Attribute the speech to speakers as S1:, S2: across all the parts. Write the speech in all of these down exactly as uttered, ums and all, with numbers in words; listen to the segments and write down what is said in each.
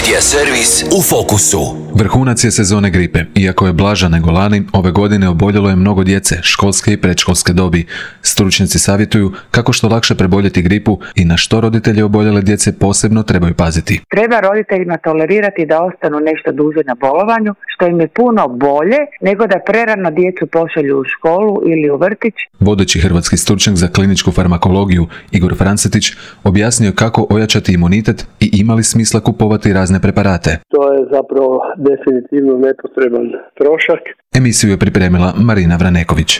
S1: Medija servis u fokusu.
S2: Vrhunac je sezone gripe. Iako je blaža nego lani, ove godine oboljelo je mnogo djece, školske i predškolske dobi. Stručnjaci savjetuju kako što lakše preboljeti gripu i na što roditelji oboljele djece posebno trebaju paziti.
S3: Treba roditeljima tolerirati da ostanu nešto duže na bolovanju, što im je puno bolje nego da prerano djecu pošalju u školu ili u vrtić.
S2: Vodeći hrvatski stručnjak za kliničku farmakologiju Igor Francetić objasnio kako ojačati imunitet i ima li smisla kupovati razne preparate.
S4: To je zapravo definitivno nepotreban trošak.
S2: Emisiju je pripremila Marina Vraneković.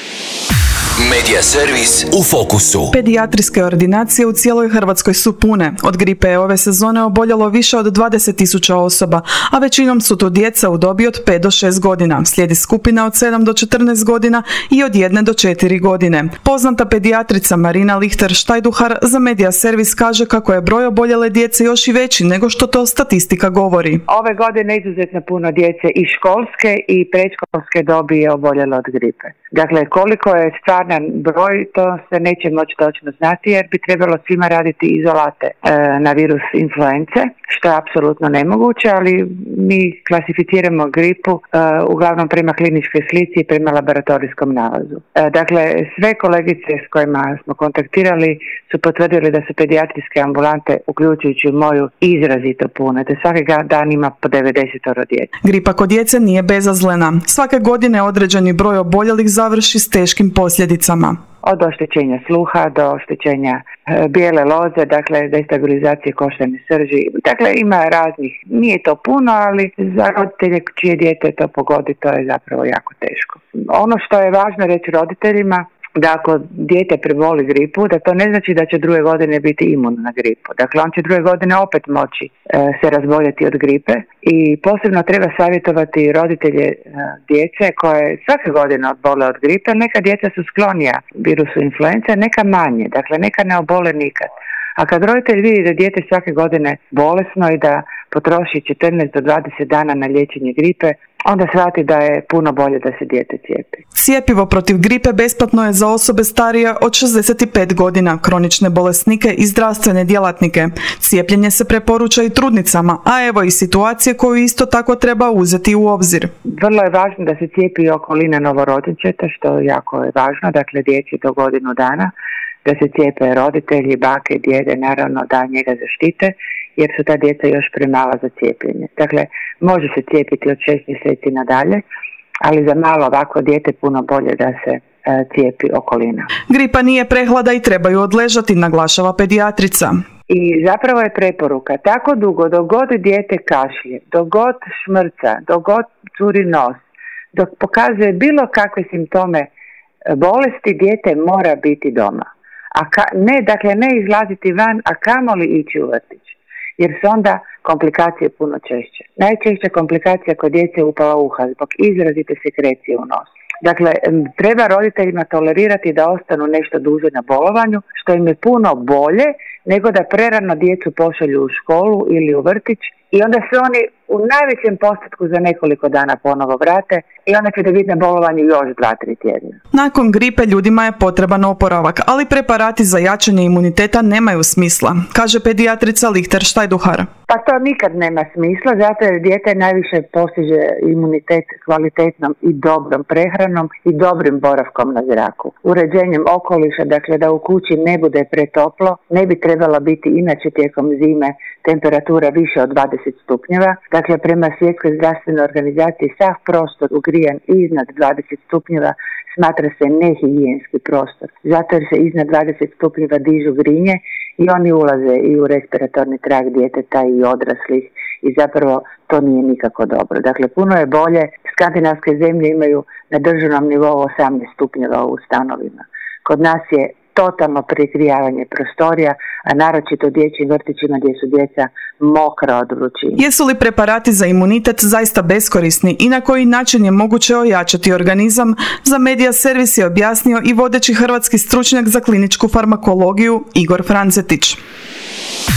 S1: Medija servis u fokusu.
S5: Pedijatrijske ordinacije u cijeloj Hrvatskoj su pune. Od gripe je ove sezone oboljelo više od dvadeset tisuća osoba, a većinom su to djeca u dobi od pet do šest godina. Slijedi skupina od sedam do četrnaest godina i od jedne do četiri godine. Poznata pedijatrica Marina Lichter-Štajduhar za Medija servis kaže kako je broj oboljele djece još i veći nego što to statistika govori.
S3: Ove godine izuzetno puno djece i školske i predškolske dobi je oboljelo od gripe. Dakle, koliko je stvarno broj, to se neće moći točno znati jer bi trebalo svima raditi izolate e, na virus influence, što je apsolutno nemoguće, ali mi klasificiramo gripu e, uglavnom prema kliničkoj slici i prema laboratorijskom nalazu. E, dakle, sve kolegice s kojima smo kontaktirali su potvrdili da su pedijatrijske ambulante, uključujući moju, izrazito pune, da svaki dan ima po devedeset djece.
S5: Gripa kod djece nije bezazlena. Svake godine određeni broj oboljelih završi s teškim posljedicama.
S3: Od oštećenja sluha do oštećenja e, bijele loze, dakle destabilizacije koštane srži. Dakle, ima raznih, nije to puno, ali za roditelje čije dijete to pogodi, to je zapravo jako teško. Ono što je važno reći roditeljima, da ako dijete preboli gripu, da to ne znači da će druge godine biti imun na gripu. Dakle, on će druge godine opet moći e, se razboljeti od gripe i posebno treba savjetovati roditelje e, djece koje svake godine obole od gripe. Neka djeca su sklonija virusu influence, neka manje, dakle neka ne obole nikad. A kad roditelj vidi da dijete svake godine bolesno i da potroši četrnaest do dvadeset dana na liječenje gripe, onda shvati da je puno bolje da se dijete cijepi.
S5: Cijepivo protiv gripe besplatno je za osobe starije od šezdeset pet godina, kronične bolesnike i zdravstvene djelatnike. Cijepljenje se preporuča i trudnicama, a evo i situacije koju isto tako treba uzeti u obzir.
S3: Vrlo je važno da se cijepi okolina novorođenčeta, što jako je važno, dakle djeci do godinu dana, da se cijepe roditelji, bake, djede, naravno da njega zaštite, jer su ta djeca još premala za cijepljenje. Dakle, može se cijepiti od šest mjeseci nadalje, ali za malo ovako dijete puno bolje da se e, cijepi okolina.
S5: Gripa nije prehlada i trebaju odležati, naglašava pedijatrica.
S3: I zapravo je preporuka, tako dugo dok god dijete kašlje, dok god šmrca, dok god curi nos, dok pokazuje bilo kakve simptome bolesti, dijete mora biti doma. A ka, ne, dakle ne izlaziti van, a kamoli ići u vrtić, jer su onda komplikacije puno češće. Najčešća komplikacija kod djece je upala uha zbog izrazite sekrecije u nos. Dakle, treba roditeljima tolerirati da ostanu nešto duže na bolovanju, što im je puno bolje nego da prerano djecu pošalju u školu ili u vrtić i onda se oni u najvećem postotku za nekoliko dana ponovo vrate i onda ćete biti na bolovanju još dva, tri tjedna.
S5: Nakon gripe ljudima je potreban oporavak, ali preparati za jačanje imuniteta nemaju smisla, kaže pedijatrica Lichter-Štajduhar.
S3: Pa to nikad nema smisla, zato jer dijete najviše postiže imunitet kvalitetnom i dobrom prehranom i dobrim boravkom na zraku. Uređenjem okoliša, dakle da u kući ne bude pretoplo, ne bi trebala biti inače tijekom zime temperatura više od dvadeset stupnjeva. Dakle, prema Svjetskoj zdravstvenoj organizaciji sav prostor ugrijan iznad dvadeset stupnjeva smatra se nehigijenski prostor. Zato jer se iznad dvadeset stupnjeva dižu grinje i oni ulaze i u respiratorni trakt djeteta i odraslih i zapravo to nije nikako dobro. Dakle, puno je bolje. Skandinavske zemlje imaju na državnom nivou osamnaest stupnjeva u stanovima. Kod nas je totalno prekrijavanje prostorija, a naročito dječjim vrtićima gdje su djeca mokra od vrućine.
S5: Jesu li preparati za imunitet zaista beskorisni i na koji način je moguće ojačati organizam? Za Medija servis je objasnio i vodeći hrvatski stručnjak za kliničku farmakologiju Igor Francetić.
S1: U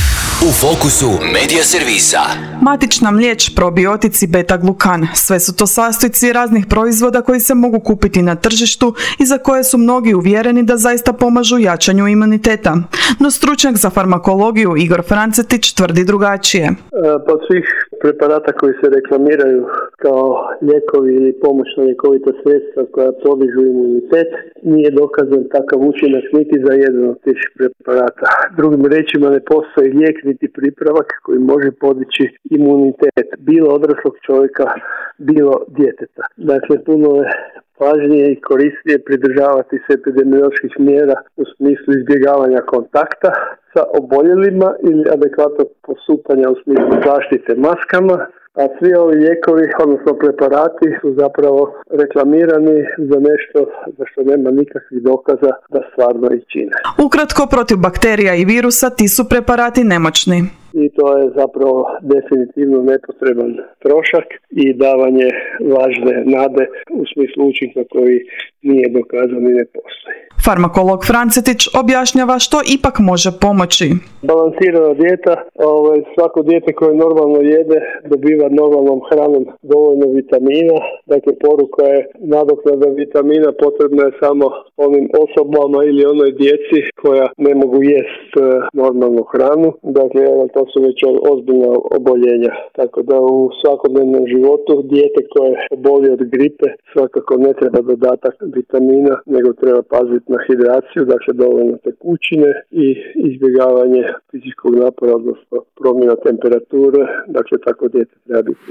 S1: U fokusu Medija servisa.
S5: Matična mliječ, probiotici, beta-glukan. Sve su to sastojci raznih proizvoda koji se mogu kupiti na tržištu i za koje su mnogi uvjereni da zaista pomažu jačanju imuniteta. No stručnjak za farmakologiju Igor Francetić tvrdi drugačije.
S4: Pod svih preparata koji se reklamiraju kao lijekovi ili pomoćna ljekovita sredstva koja podižu imunitet, nije dokazan takav učinak niti za jedan od tih preparata. Drugim riječima, ne postoji lijek niti pripravak koji može podići imunitet bilo odraslog čovjeka, bilo djeteta. Dakle, puno je važnije i korisnije pridržavati se epidemioloških mjera u smislu izbjegavanja kontakta sa oboljelima ili adekvatnog postupanja u smislu zaštite maskama, a svi ovi lijekovi, odnosno preparati, su zapravo reklamirani za nešto za što nema nikakvih dokaza da stvarno i čine.
S5: Ukratko, protiv bakterija i virusa ti su preparati nemoćni.
S4: I to je zapravo definitivno nepotreban trošak i davanje lažne nade u smislu učinka koji nije dokazan i ne postoji.
S5: Farmakolog Francetić objašnjava što ipak može pomoći.
S4: Balansirana dijeta, ovaj, svako dijete koje normalno jede dobiva normalnom hranom dovoljno vitamina. Dakle, poruka je nadoknada vitamina potrebna je samo onim osobama ili onoj djeci koja ne mogu jest normalnu hranu. Dakle, to su već ozbiljna oboljenja. Tako da u svakodnevnom životu dijete koje oboli od gripe svakako ne treba dodatak vitamina, nego treba paziti na hidraciju, dakle dovoljno tekućine i izbjegavanje fizičkog napora, odnosno promjena temperature, dakle tako dijete treba biti.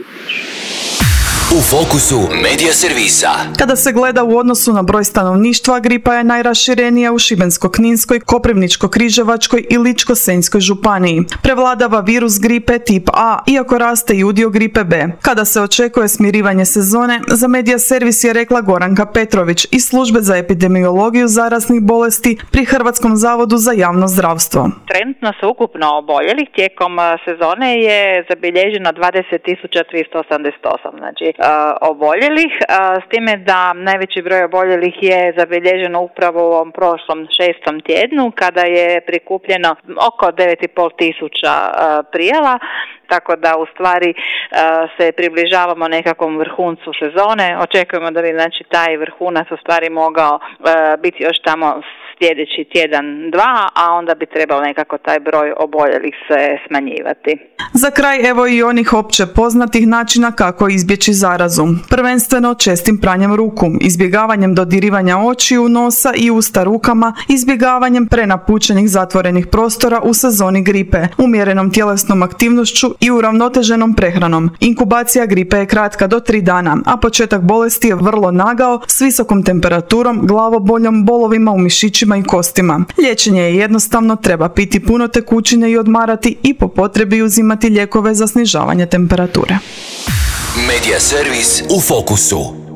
S1: U fokusu Medija servisa.
S5: Kada se gleda u odnosu na broj stanovništva, gripa je najraširenija u Šibensko-kninskoj, Koprivničko-križevačkoj i Ličko-senjskoj županiji. Prevladava virus gripe tip A, iako raste i udio gripe B. Kada se očekuje smirivanje sezone, za Medija servis je rekla Goranka Petrović iz Službe za epidemiologiju zaraznih bolesti pri Hrvatskom zavodu za javno zdravstvo.
S6: Trenutno se ukupno oboljelih tijekom sezone je zabilježeno dvadeset tisuća tristo osamdeset osam, znači Uh, oboljelih, uh, s time da najveći broj oboljelih je zabilježeno upravo u ovom prošlom šestom tjednu kada je prikupljeno oko devet i pol tisuća uh, prijava, tako da u stvari uh, se približavamo nekakvom vrhuncu sezone. Očekujemo da bi znači taj vrhunac u stvari mogao uh, biti još tamo sljedeći tjedan, dva, a onda bi trebalo nekako taj broj oboljelih se smanjivati.
S5: Za kraj evo i onih opće poznatih načina kako izbjeći zarazu. Prvenstveno čestim pranjem ruku, izbjegavanjem dodirivanja očiju, nosa i usta rukama, izbjegavanjem prenapučenih zatvorenih prostora u sezoni gripe, umjerenom tjelesnom aktivnošću i uravnoteženom prehranom. Inkubacija gripe je kratka do tri dana, a početak bolesti je vrlo nagao s visokom temperaturom, glavoboljom, bolovima u mišićima i kostima. Liječenje je jednostavno, treba piti puno tekućine i odmarati i po potrebi uzimati lijekove za snižavanje temperature.
S1: Medija servis u fokusu.